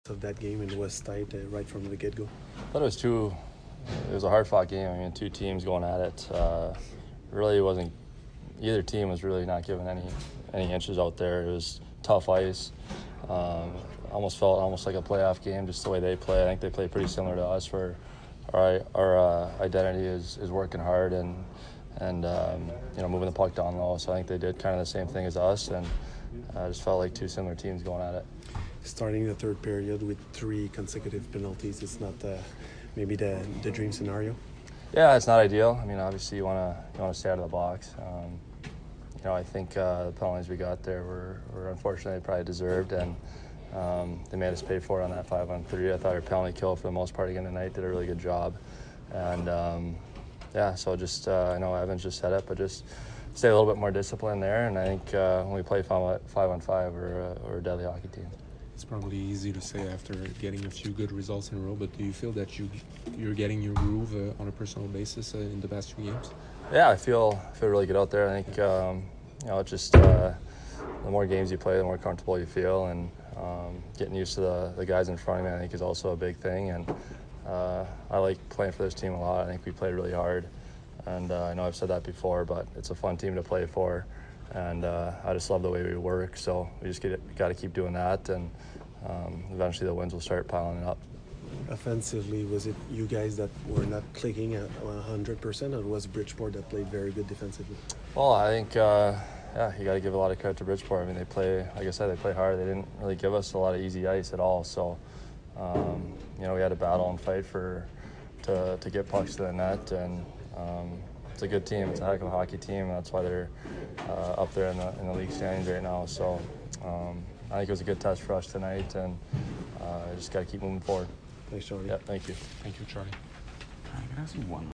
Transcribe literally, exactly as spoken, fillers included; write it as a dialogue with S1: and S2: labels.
S1: of that game, and it was tight uh, right from the get-go.
S2: I thought it was two. It was a hard-fought game. I mean, two teams going at it. Uh, really wasn't. Either team was really not giving any any inches out there. It was tough ice. Um, almost felt almost like a playoff game, just the way they play. I think they play pretty similar to us, where our our uh, identity is, is working hard and and um, you know moving the puck down low. So I think they did kind of the same thing as us, and I uh, just felt like two similar teams going at it.
S1: Starting the third period with three consecutive penalties, it's not uh, maybe the the dream scenario.
S2: Yeah, it's not ideal. I mean, obviously you want to you want to stay out of the box. Um, you know, I think uh, the penalties we got there were, were unfortunately probably deserved, and um, they made us pay for it on that five on three. I thought our penalty kill for the most part again tonight did a really good job, and um, yeah, so just uh, I know Evans just said it, but just stay a little bit more disciplined there. And I think uh, when we play five, five on five, we're, uh, we're a deadly hockey team.
S3: It's probably easy to say after getting a few good results in a row, but do you feel that you, you're getting your groove uh, on a personal basis uh, in the past few games?
S2: Yeah, I feel feel really good out there. I think um, you know, it's just uh, the more games you play, the more comfortable you feel, and um, getting used to the, the guys in front of me, I think, is also a big thing. And uh, I like playing for this team a lot. I think we played really hard, and uh, I know I've said that before, but it's a fun team to play for, and uh, I just love the way we work. So we just get got to keep doing that, and um, eventually the wins will start piling up.
S1: Offensively, was it you guys that were not clicking at one hundred percent, or was Bridgeport that played very good defensively?
S2: Well, I think, uh, yeah, you got to give a lot of credit to Bridgeport. I mean, they play, like I said, they play hard. They didn't really give us a lot of easy ice at all. So, um, you know, we had to battle and fight for to to get pucks to the net, and um, it's a good team. It's a heck of a hockey team. And that's why they're uh, up there in the in the league standings right now. So, um, I think it was a good test for us tonight, and uh, just got to keep moving forward.
S1: Thanks, Charlie.
S2: Yeah, thank you.
S3: Thank you, Charlie.
S4: I can ask you one